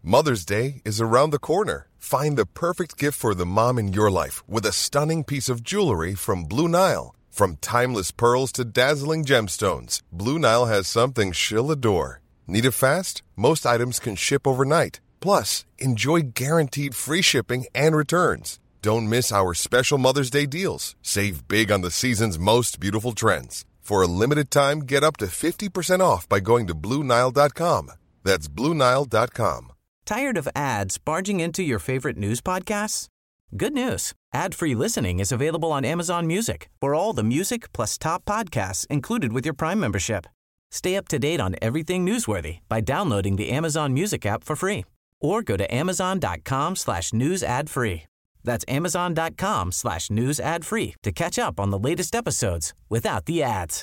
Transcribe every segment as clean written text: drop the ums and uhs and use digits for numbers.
Mother's Day is around the corner. Find the perfect gift for the mom in your life with a stunning piece of jewelry from Blue Nile. From timeless pearls to dazzling gemstones, Blue Nile has something she'll adore. Need it fast? Most items can ship overnight. Plus, enjoy guaranteed free shipping and returns. Don't miss our special Mother's Day deals. Save big on the season's most beautiful trends. For a limited time, get up to 50% off by going to BlueNile.com. That's BlueNile.com. Tired of ads barging into your favorite news podcasts? Good news. Ad-free listening is available on Amazon Music for all the music plus top podcasts included with your Prime membership. Stay up to date on everything newsworthy by downloading the Amazon Music app for free or go to amazon.com/news ad free. That's amazon.com/news ad free to catch up on the latest episodes without the ads.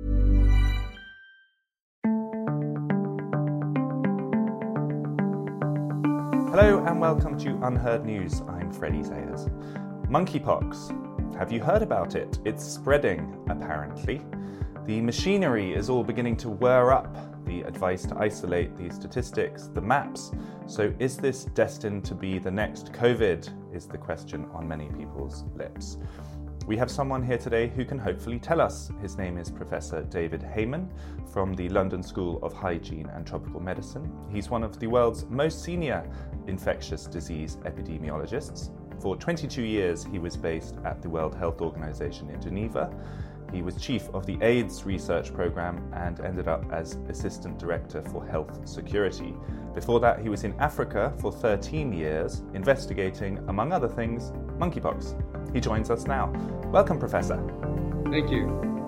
Hello and welcome to Unheard News. I'm Freddie Sayers. Monkeypox. Have you heard about it? It's spreading, apparently. The machinery is all beginning to whir up. The advice to isolate, the statistics, the maps. So is this destined to be the next COVID, is the question on many people's lips. We have someone here today who can hopefully tell us. His name is Professor David Heymann from the London School of Hygiene and Tropical Medicine. He's one of the world's most senior infectious disease epidemiologists. For 22 years, he was based at the World Health Organization in Geneva. He was chief of the AIDS research program and ended up as assistant director for health security. Before that, he was in Africa for 13 years, investigating, among other things, monkeypox. He joins us now. Welcome, Professor. Thank you.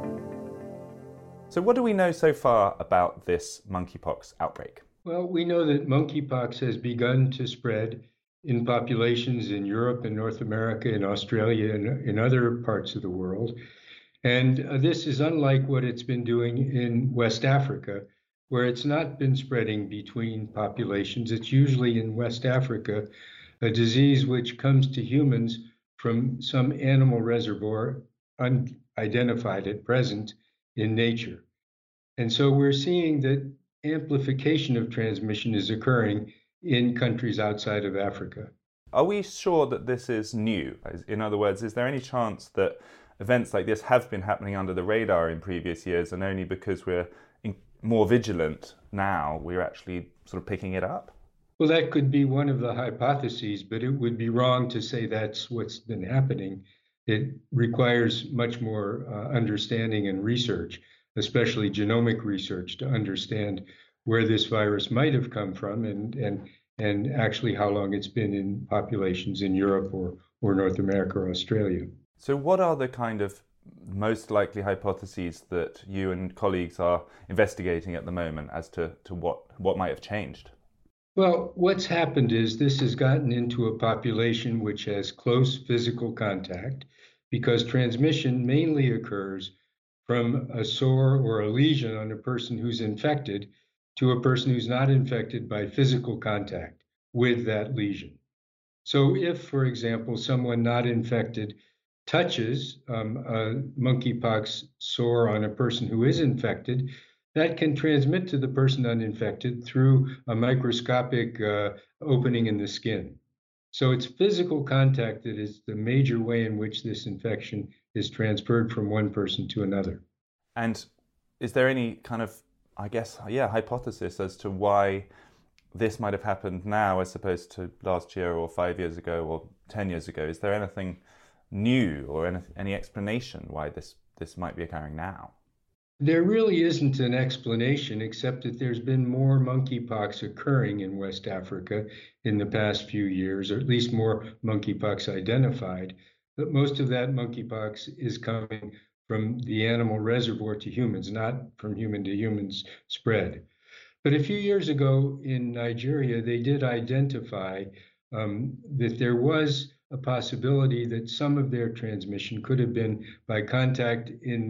So what do we know so far about this monkeypox outbreak? Well, we know that monkeypox has begun to spread in populations in Europe and North America and Australia and in other parts of the world. And this is unlike what it's been doing in West Africa, where it's not been spreading between populations. It's usually in West Africa, a disease which comes to humans from some animal reservoir unidentified at present in nature. And so we're seeing that amplification of transmission is occurring in countries outside of Africa. Are we sure that this is new? In other words, is there any chance that events like this have been happening under the radar in previous years and only because we're more vigilant now, we're actually sort of picking it up? Well, that could be one of the hypotheses, but it would be wrong to say that's what's been happening. It requires much more understanding and research, especially genomic research, to understand where this virus might have come from and actually how long it's been in populations in Europe or North America or Australia. So what are the kind of most likely hypotheses that you and colleagues are investigating at the moment as to what might have changed? Well, what's happened is this has gotten into a population which has close physical contact because transmission mainly occurs from a sore or a lesion on a person who's infected to a person who's not infected by physical contact with that lesion. So if, for example, someone not infected touches a monkeypox sore on a person who is infected, that can transmit to the person uninfected through a microscopic opening in the skin. So it's physical contact that is the major way in which this infection is transferred from one person to another. And is there any kind of, hypothesis as to why this might have happened now as opposed to last year or 5 years ago or 10 years ago? Is there anything new or any explanation why this might be occurring now? There really isn't an explanation except that there's been more monkeypox occurring in West Africa in the past few years, or at least more monkeypox identified. But most of that monkeypox is coming from the animal reservoir to humans, not from human to humans spread. But a few years ago in Nigeria, they did identify that there was a possibility that some of their transmission could have been by contact in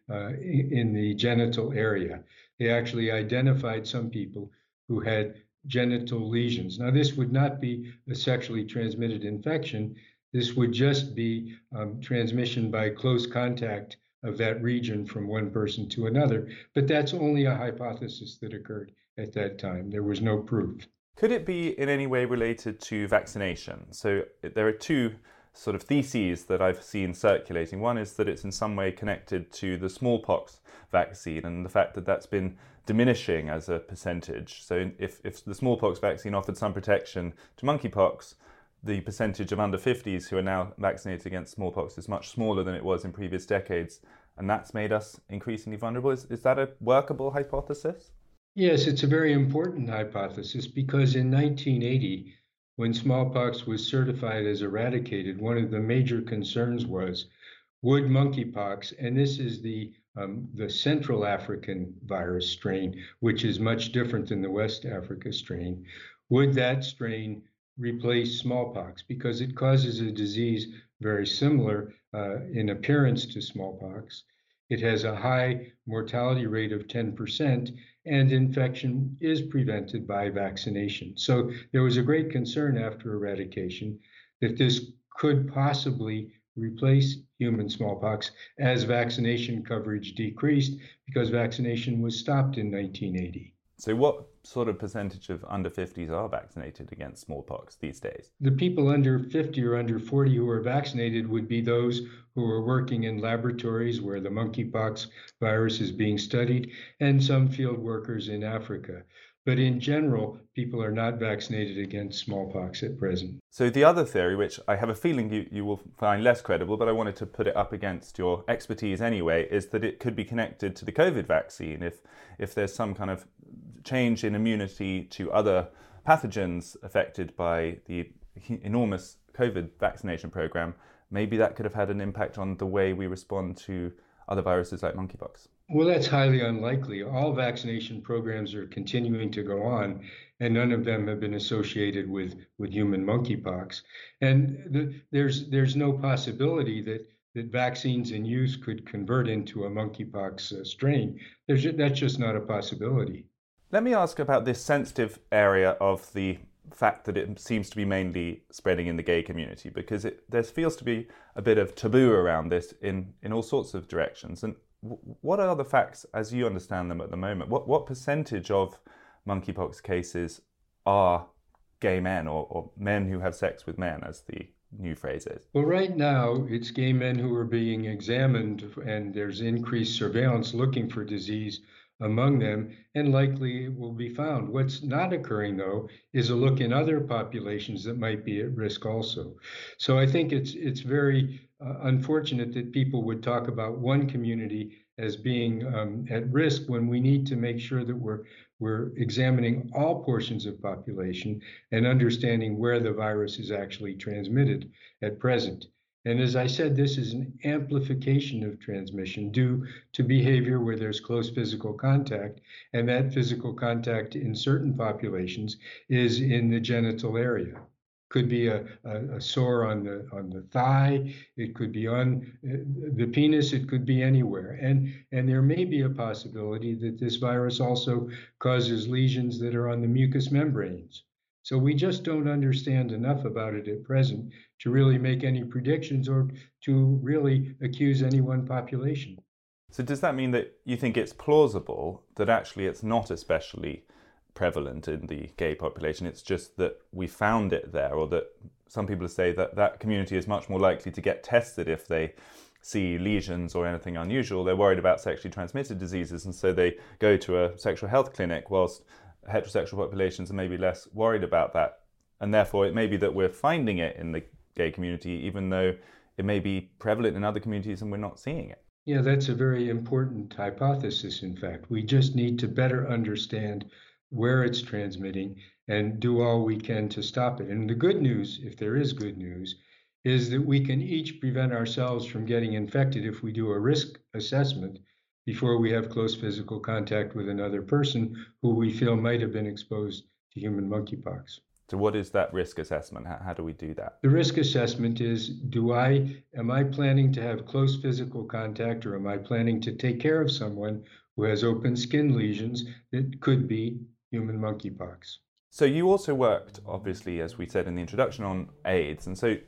the genital area. They actually identified some people who had genital lesions. Now, this would not be a sexually transmitted infection. This would just be transmission by close contact of that region from one person to another. But that's only a hypothesis that occurred at that time. There was no proof. Could it be in any way related to vaccination? So there are two sort of theses that I've seen circulating. One is that it's in some way connected to the smallpox vaccine and the fact that that's been diminishing as a percentage. So if the smallpox vaccine offered some protection to monkeypox, the percentage of under 50s who are now vaccinated against smallpox is much smaller than it was in previous decades, and that's made us increasingly vulnerable. Is that a workable hypothesis? Yes, it's a very important hypothesis because in 1980, when smallpox was certified as eradicated, one of the major concerns was, would monkeypox, and this is the Central African virus strain, which is much different than the West Africa strain, would that strain replace smallpox? Because it causes a disease very similar in appearance to smallpox. It has a high mortality rate of 10%, and infection is prevented by vaccination. So there was a great concern after eradication that this could possibly replace human smallpox as vaccination coverage decreased because vaccination was stopped in 1980. So what sort of percentage of under 50s are vaccinated against smallpox these days? The people under 50 or under 40 who are vaccinated would be those who are working in laboratories where the monkeypox virus is being studied, and some field workers in Africa. But in general, people are not vaccinated against smallpox at present. So the other theory, which I have a feeling you will find less credible, but I wanted to put it up against your expertise anyway, is that it could be connected to the COVID vaccine. If there's some kind of change in immunity to other pathogens affected by the enormous COVID vaccination program, maybe that could have had an impact on the way we respond to other viruses like monkeypox. Well, that's highly unlikely. All vaccination programs are continuing to go on, and none of them have been associated with human monkeypox. And there's no possibility that vaccines in use could convert into a monkeypox strain. That's just not a possibility. Let me ask about this sensitive area of the fact that it seems to be mainly spreading in the gay community, because there feels to be a bit of taboo around this in all sorts of directions. And what are the facts as you understand them at the moment? What percentage of monkeypox cases are gay men or men who have sex with men, as the new phrase is? Well, right now, it's gay men who are being examined, and there's increased surveillance looking for disease among them, and likely it will be found. What's not occurring, though, is a look in other populations that might be at risk also. So I think it's very unfortunate that people would talk about one community as being at risk when we need to make sure that we're examining all portions of population and understanding where the virus is actually transmitted at present. And as I said, this is an amplification of transmission due to behavior where there's close physical contact, and that physical contact in certain populations is in the genital area. Could be a sore on the thigh, it could be on the penis, it could be anywhere. And there may be a possibility that this virus also causes lesions that are on the mucous membranes. So we just don't understand enough about it at present to really make any predictions or to really accuse any one population. So does that mean that you think it's plausible that actually it's not especially prevalent in the gay population? It's just that we found it there, or that some people say that community is much more likely to get tested if they see lesions or anything unusual. They're worried about sexually transmitted diseases, and so they go to a sexual health clinic, whilst heterosexual populations are maybe less worried about that. And therefore it may be that we're finding it in the gay community, even though it may be prevalent in other communities and we're not seeing it. Yeah, that's a very important hypothesis, in fact. We just need to better understand where it's transmitting and do all we can to stop it. And the good news, if there is good news, is that we can each prevent ourselves from getting infected if we do a risk assessment before we have close physical contact with another person who we feel might have been exposed to human monkeypox. So what is that risk assessment? How do we do that? The risk assessment is, am I planning to have close physical contact, or am I planning to take care of someone who has open skin lesions that could be human monkeypox? So you also worked, obviously, as we said in the introduction, on AIDS. And so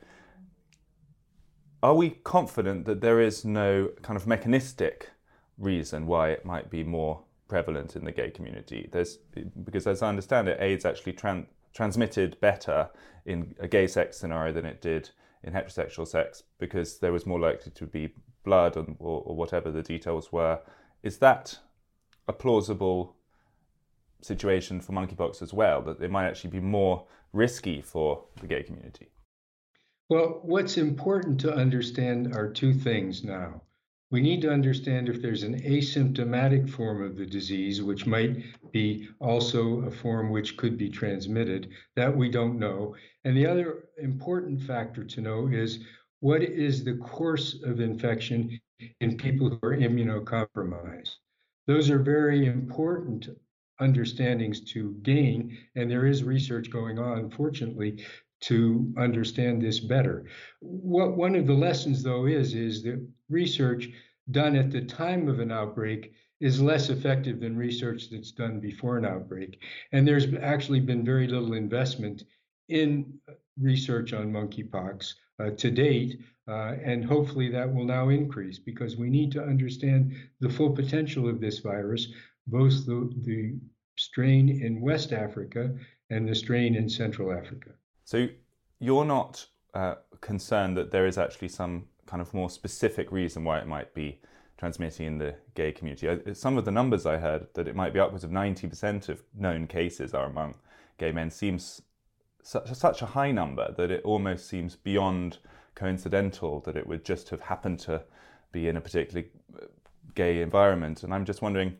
are we confident that there is no kind of mechanistic reason why it might be more prevalent in the gay community? Because as I understand it, AIDS actually transmitted better in a gay sex scenario than it did in heterosexual sex because there was more likely to be blood or whatever the details were. Is that a plausible situation for monkeypox as well, that it might actually be more risky for the gay community? Well, what's important to understand are two things now. We need to understand if there's an asymptomatic form of the disease, which might be also a form which could be transmitted. That we don't know. And the other important factor to know is what is the course of infection in people who are immunocompromised. Those are very important understandings to gain, and there is research going on, fortunately, to understand this better. What one of the lessons, though, is that research done at the time of an outbreak is less effective than research that's done before an outbreak. And there's actually been very little investment in research on monkeypox to date, and hopefully that will now increase because we need to understand the full potential of this virus, both the strain in West Africa and the strain in Central Africa. So you're not concerned that there is actually some kind of more specific reason why it might be transmitting in the gay community? Some of the numbers I heard, that it might be upwards of 90% of known cases are among gay men, seems such a high number that it almost seems beyond coincidental that it would just have happened to be in a particularly gay environment. And I'm just wondering,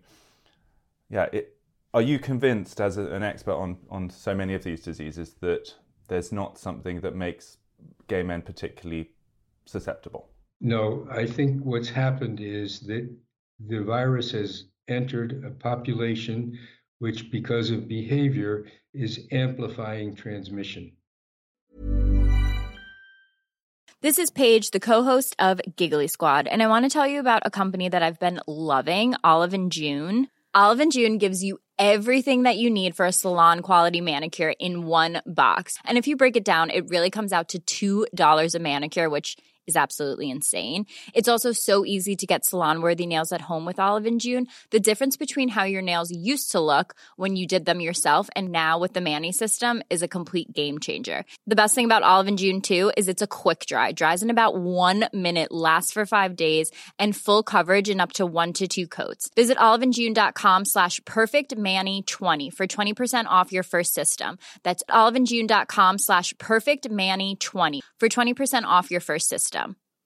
are you convinced as an expert on so many of these diseases that there's not something that makes gay men particularly susceptible? No, I think what's happened is that the virus has entered a population which, because of behavior, is amplifying transmission. This is Paige, the co-host of Giggly Squad, and I want to tell you about a company that I've been loving, Olive & June. Olive & June gives you everything that you need for a salon-quality manicure in one box. And if you break it down, it really comes out to $2 a manicure, which is absolutely insane. It's also so easy to get salon-worthy nails at home with Olive & June. The difference between how your nails used to look when you did them yourself and now with the Mani system is a complete game changer. The best thing about Olive & June, too, is it's a quick dry. Dries in about 1 minute, lasts for 5 days, and full coverage in up to 1 to 2 coats. Visit oliveandjune.com/perfectmani20 for 20% off your first system. That's oliveandjune.com/perfectmani20 for 20% off your first system.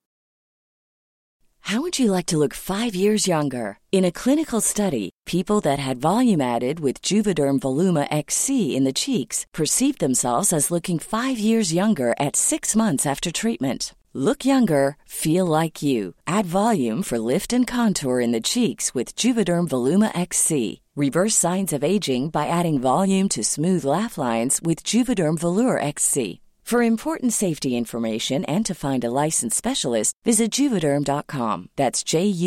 How would you like to look 5 years younger? In a clinical study, people that had volume added with Juvederm Voluma XC in the cheeks perceived themselves as looking 5 years younger at 6 months after treatment. Look younger, feel like you. Add volume for lift and contour in the cheeks with Juvederm Voluma XC. Reverse signs of aging by adding volume to smooth laugh lines with Juvederm Volure XC. For important safety information and to find a licensed specialist, visit Juvederm.com. That's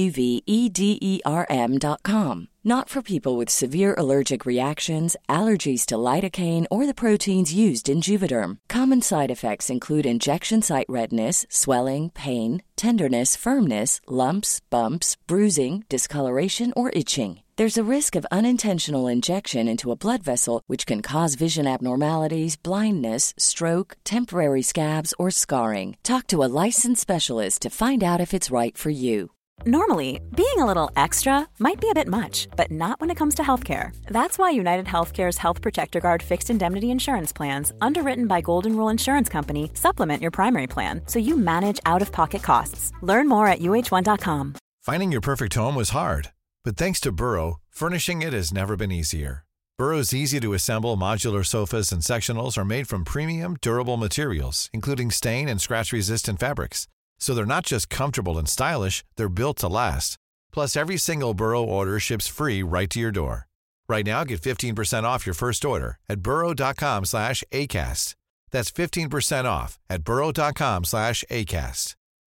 JUVEDERM.com. Not for people with severe allergic reactions, allergies to lidocaine, or the proteins used in Juvederm. Common side effects include injection site redness, swelling, pain, tenderness, firmness, lumps, bumps, bruising, discoloration, or itching. There's a risk of unintentional injection into a blood vessel, which can cause vision abnormalities, blindness, stroke, temporary scabs, or scarring. Talk to a licensed specialist to find out if it's right for you. Normally, being a little extra might be a bit much, but not when it comes to healthcare. That's why United Healthcare's Health Protector Guard fixed indemnity insurance plans, underwritten by Golden Rule Insurance Company, supplement your primary plan so you manage out-of-pocket costs. Learn more at UH1.com. Finding your perfect home was hard, but thanks to Burrow, furnishing it has never been easier. Burrow's easy-to-assemble modular sofas and sectionals are made from premium, durable materials, including stain and scratch-resistant fabrics. So they're not just comfortable and stylish, they're built to last. Plus, every single Burrow order ships free right to your door. Right now, get 15% off your first order at burrow.com/ACAST. That's 15% off at burrow.com/ACAST.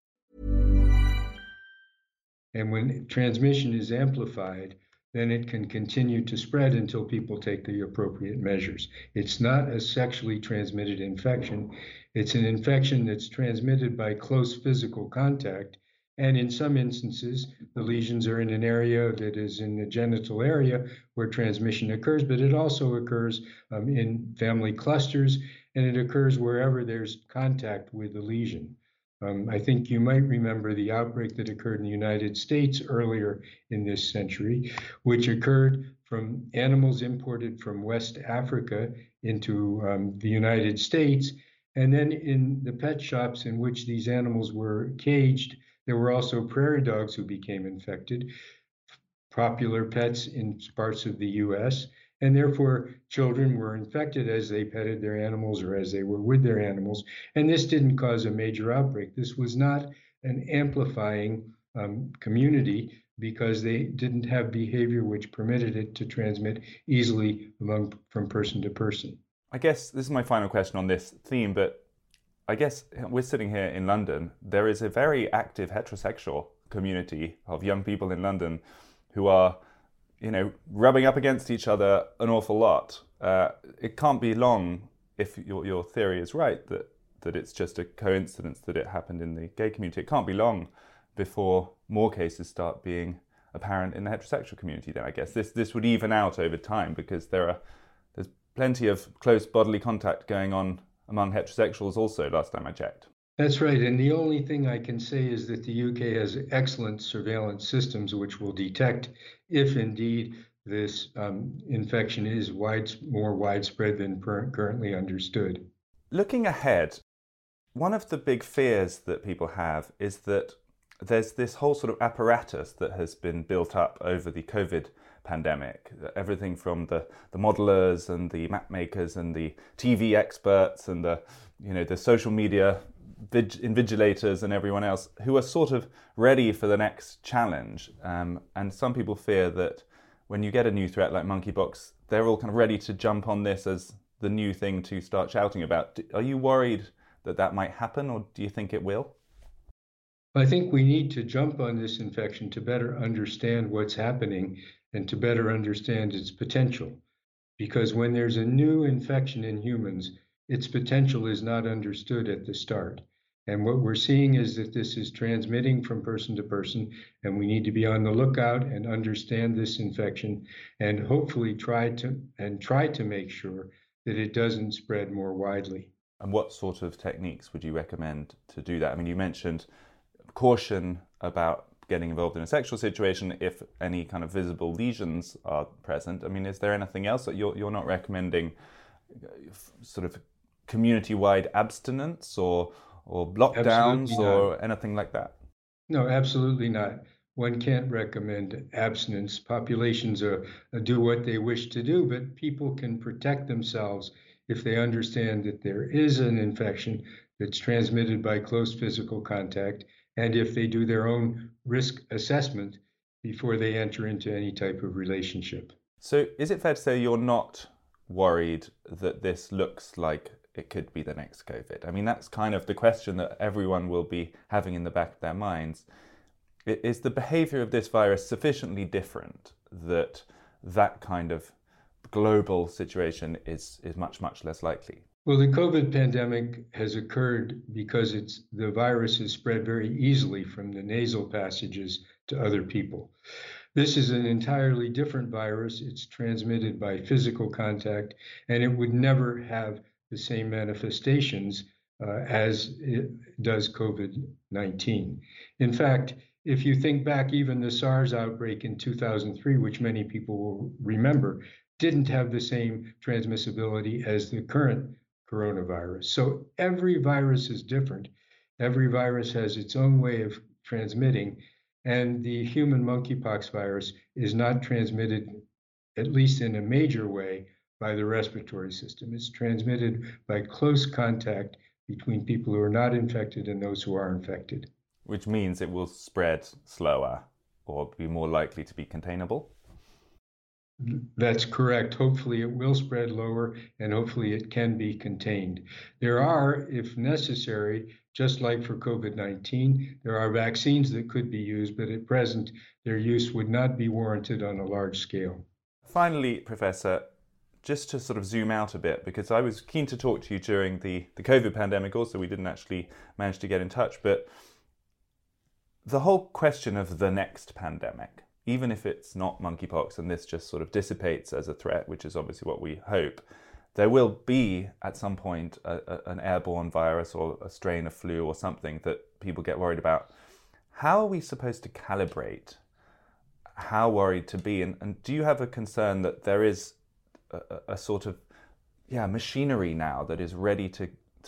And when transmission is amplified, then it can continue to spread until people take the appropriate measures. It's not a sexually transmitted infection. It's an infection that's transmitted by close physical contact And in some instances, the lesions are in an area that is in the genital area where transmission occurs, but it also occurs in family clusters, and it occurs wherever there's contact with the lesion. I think you might remember the outbreak that occurred in the United States earlier in this century, which occurred from animals imported from West Africa into the United States. And then in the pet shops in which these animals were caged, there were also prairie dogs who became infected, popular pets in parts of the US, and therefore children were infected as they petted their animals or as they were with their animals. And this didn't cause a major outbreak. This was not an amplifying community because they didn't have behavior which permitted it to transmit easily from person to person. I guess this is my final question on this theme, but I guess we're sitting here in London. There is a very active heterosexual community of young people in London who are, rubbing up against each other an awful lot. It can't be long, if your theory is right, that it's just a coincidence that it happened in the gay community. It can't be long before more cases start being apparent in the heterosexual community. Then I guess this would even out over time because there's plenty of close bodily contact going on among heterosexuals also, last time I checked. That's right. And the only thing I can say is that the UK has excellent surveillance systems which will detect if indeed this infection is more widespread than currently understood. Looking ahead, one of the big fears that people have is that there's this whole sort of apparatus that has been built up over the COVID pandemic. Everything from the modelers and the map makers and the TV experts and the social media invigilators and everyone else who are sort of ready for the next challenge. And some people fear that when you get a new threat like monkeypox, they're all kind of ready to jump on this as the new thing to start shouting about. Are you worried that might happen, or do you think it will? I think we need to jump on this infection to better understand what's happening and to better understand its potential. Because when there's a new infection in humans, its potential is not understood at the start. And what we're seeing is that this is transmitting from person to person, and we need to be on the lookout and understand this infection and hopefully try to make sure that it doesn't spread more widely. And what sort of techniques would you recommend to do that? I mean, you mentioned caution about getting involved in a sexual situation if any kind of visible lesions are present. I mean, is there anything else that you're not recommending? Sort of community-wide abstinence or lockdowns or anything like that? No, absolutely not. One can't recommend abstinence. Populations do what they wish to do, but people can protect themselves if they understand that there is an infection that's transmitted by close physical contact, and if they do their own risk assessment before they enter into any type of relationship. So is it fair to say you're not worried that this looks like it could be the next COVID? I mean, that's kind of the question that everyone will be having in the back of their minds. Is the behavior of this virus sufficiently different that kind of global situation is much, much less likely? Well, the COVID pandemic has occurred because the virus is spread very easily from the nasal passages to other people. This is an entirely different virus. It's transmitted by physical contact, and it would never have the same manifestations as it does COVID-19. In fact, if you think back, even the SARS outbreak in 2003, which many people will remember, didn't have the same transmissibility as the current coronavirus. So every virus is different. Every virus has its own way of transmitting, and the human monkeypox virus is not transmitted, at least in a major way, by the respiratory system. It's transmitted by close contact between people who are not infected and those who are infected. Which means it will spread slower or be more likely to be containable? That's correct. Hopefully it will spread lower, and hopefully it can be contained. There are, if necessary, just like for COVID-19, there are vaccines that could be used, but at present their use would not be warranted on a large scale. Finally, Professor, just to sort of zoom out a bit, because I was keen to talk to you during the COVID pandemic also, we didn't actually manage to get in touch, but The whole question of the next pandemic, even if it's not monkeypox and this just sort of dissipates as a threat, which is obviously what we hope, there will be at some point an airborne virus or a strain of flu or something that people get worried about. How are we supposed to calibrate how worried to be? And do you have a concern that there is a sort of machinery now that is ready to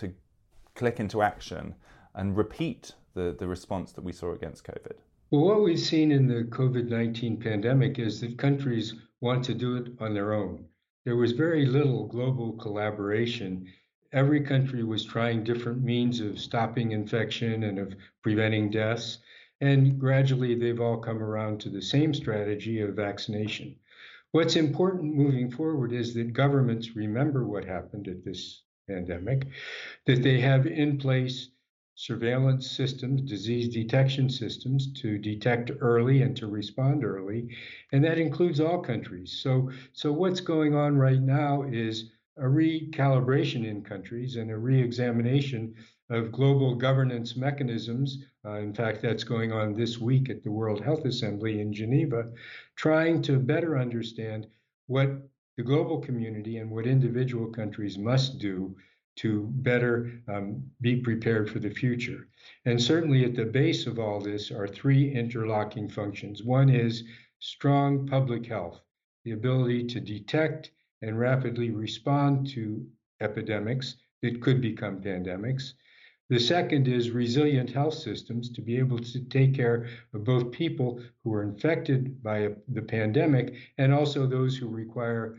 click into action and repeat the response that we saw against COVID? Well, what we've seen in the COVID-19 pandemic is that countries want to do it on their own. There was very little global collaboration. Every country was trying different means of stopping infection and of preventing deaths. And gradually, they've all come around to the same strategy of vaccination. What's important moving forward is that governments remember what happened at this pandemic, that they have in place surveillance systems, disease detection systems to detect early and to respond early, and that includes all countries. So what's going on right now is a recalibration in countries and a re-examination of global governance mechanisms. In fact, that's going on this week at the World Health Assembly in Geneva, trying to better understand what the global community and what individual countries must do to better be prepared for the future. And certainly at the base of all this are three interlocking functions. One is strong public health, the ability to detect and rapidly respond to epidemics that could become pandemics. The second is resilient health systems, to be able to take care of both people who are infected by the pandemic and also those who require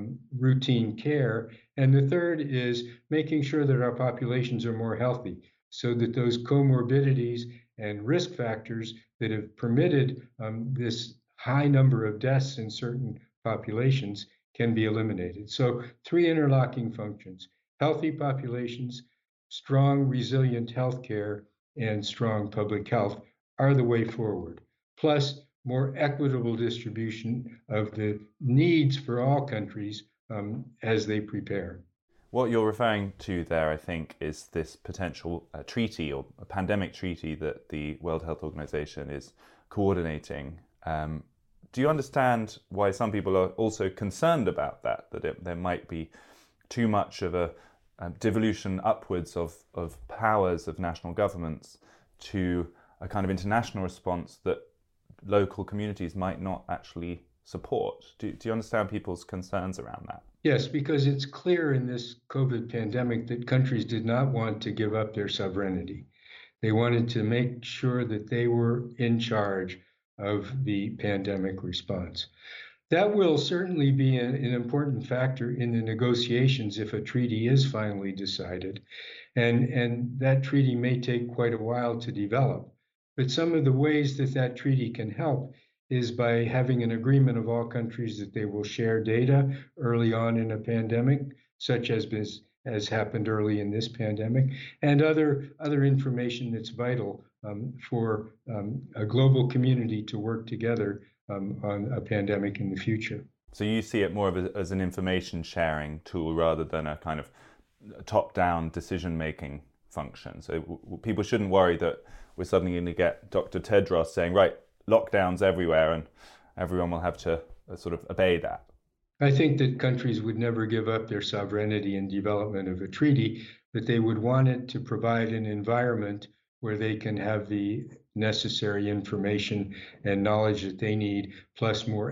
routine care. And the third is making sure that our populations are more healthy so that those comorbidities and risk factors that have permitted this high number of deaths in certain populations can be eliminated. So three interlocking functions: healthy populations, strong, resilient healthcare, and strong public health are the way forward. Plus, more equitable distribution of the needs for all countries as they prepare. What you're referring to there, I think, is this potential treaty or a pandemic treaty that the World Health Organization is coordinating. Do you understand why some people are also concerned about that there might be too much of a devolution upwards of powers of national governments to a kind of international response that local communities might not actually support? Do you understand people's concerns around that? Yes, because it's clear in this COVID pandemic that countries did not want to give up their sovereignty. They wanted to make sure that they were in charge of the pandemic response. That will certainly be an important factor in the negotiations if a treaty is finally decided. And that treaty may take quite a while to develop. But some of the ways that that treaty can help is by having an agreement of all countries that they will share data early on in a pandemic, such as happened early in this pandemic, and other information that's vital for a global community to work together on a pandemic in the future. So you see it more as an information sharing tool rather than a kind of top-down decision-making function. So people shouldn't worry that we're suddenly going to get Dr. Tedros saying, right, lockdowns everywhere and everyone will have to sort of obey that. I think that countries would never give up their sovereignty in development of a treaty, but they would want it to provide an environment where they can have the necessary information and knowledge that they need, plus more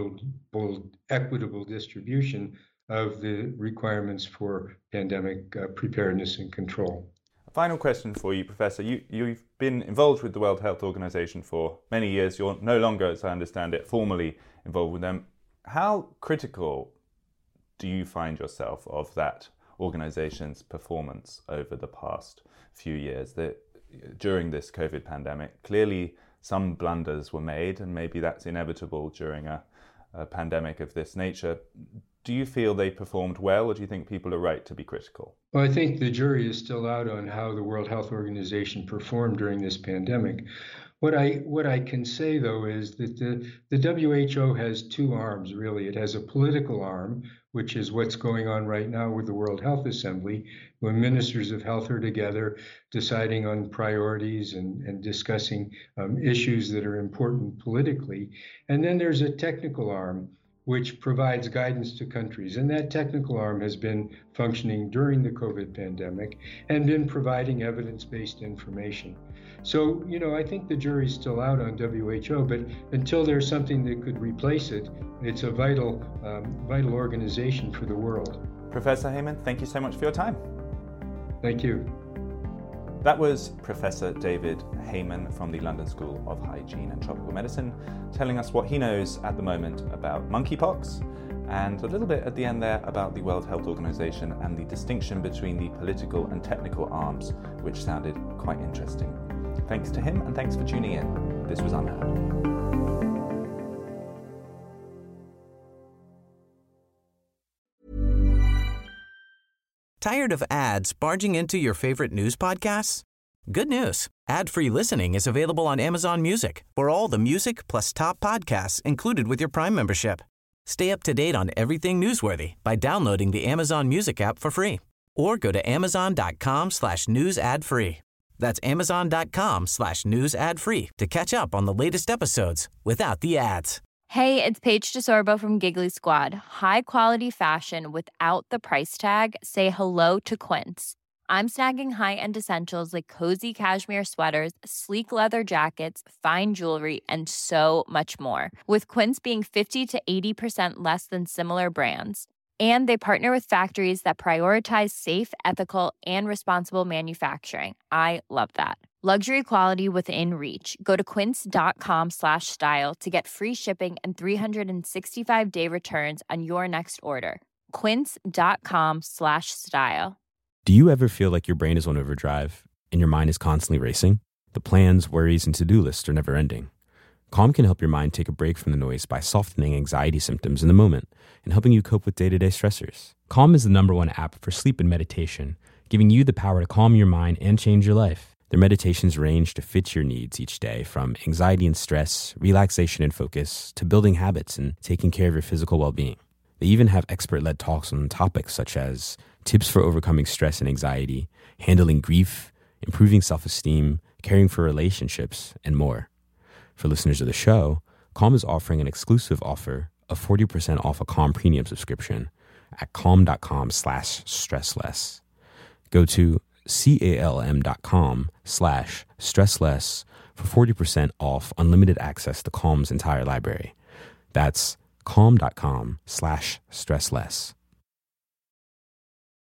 equitable distribution of the requirements for pandemic preparedness and control. A final question for you, Professor. You've been involved with the World Health Organization for many years. You're no longer, as I understand it, formally involved with them. How critical do you find yourself of that organization's performance over the past few years? During this COVID pandemic, clearly some blunders were made, and maybe that's inevitable during a pandemic of this nature. Do you feel they performed well, or do you think people are right to be critical? Well, I think the jury is still out on how the World Health Organization performed during this pandemic. What I can say, though, is that the WHO has two arms, really. It has a political arm, which is what's going on right now with the World Health Assembly, when ministers of health are together deciding on priorities and discussing issues that are important politically. And then there's a technical arm which provides guidance to countries. And that technical arm has been functioning during the COVID pandemic and been providing evidence-based information. So, I think the jury's still out on WHO, but until there's something that could replace it, it's a vital organization for the world. Professor Heyman, thank you so much for your time. Thank you. That was Professor David Heyman from the London School of Hygiene and Tropical Medicine, telling us what he knows at the moment about monkeypox, and a little bit at the end there about the World Health Organization and the distinction between the political and technical arms, which sounded quite interesting. Thanks to him, and thanks for tuning in. This was Unheard. Tired of ads barging into your favorite news podcasts? Good news. Ad-free listening is available on Amazon Music for all the music plus top podcasts included with your Prime membership. Stay up to date on everything newsworthy by downloading the Amazon Music app for free or go to amazon.com/news ad free. That's amazon.com/news ad free to catch up on the latest episodes without the ads. Hey, it's Paige DeSorbo from Giggly Squad. High quality fashion without the price tag. Say hello to Quince. I'm snagging high-end essentials like cozy cashmere sweaters, sleek leather jackets, fine jewelry, and so much more. With Quince being 50 to 80% less than similar brands. And they partner with factories that prioritize safe, ethical, and responsible manufacturing. I love that. Luxury quality within reach. Go to quince.com/style to get free shipping and 365-day returns on your next order. Quince.com/style. Do you ever feel like your brain is on overdrive and your mind is constantly racing? The plans, worries, and to-do lists are never ending. Calm can help your mind take a break from the noise by softening anxiety symptoms in the moment and helping you cope with day-to-day stressors. Calm is the #1 app for sleep and meditation, giving you the power to calm your mind and change your life. Their meditations range to fit your needs each day, from anxiety and stress, relaxation and focus, to building habits and taking care of your physical well-being. They even have expert-led talks on topics such as tips for overcoming stress and anxiety, handling grief, improving self-esteem, caring for relationships, and more. For listeners of the show, Calm is offering an exclusive offer of 40% off a Calm premium subscription at calm.com/stressless. Go to calm.com/stressless for 40% off unlimited access to Calm's entire library. That's calm.com/stressless.